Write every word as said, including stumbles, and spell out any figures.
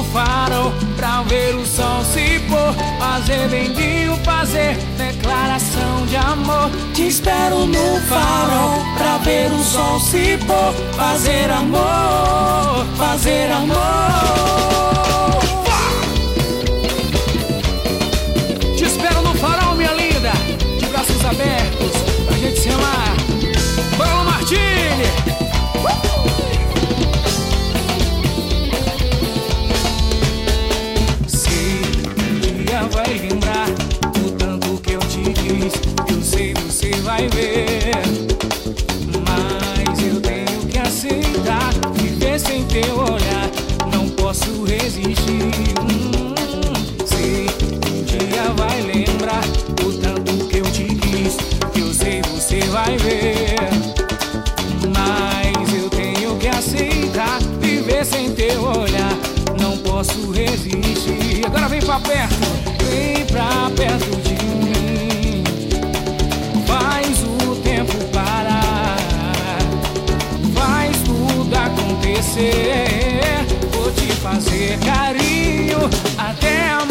farol pra ver o sol se pôr. Fazer bendinho, fazer declaração de amor. Te espero no farol pra ver o sol se pôr. Fazer amor, fazer amor. Te espero no farol, minha linda, de braços abertos pra gente se amar. Paulo Martini. Vai lembrar o tanto que eu te quis. Eu sei, você vai ver. Mas eu tenho que aceitar. Viver sem teu olhar, não posso resistir. hum, Sei que um dia vai lembrar o tanto que eu te quis. Eu sei, você vai ver. Mas eu tenho que aceitar. Viver sem teu olhar, não posso resistir. Agora vem pra perto. Vem pra perto de mim. Faz o tempo parar. Faz tudo acontecer. Vou te fazer carinho até amanhã.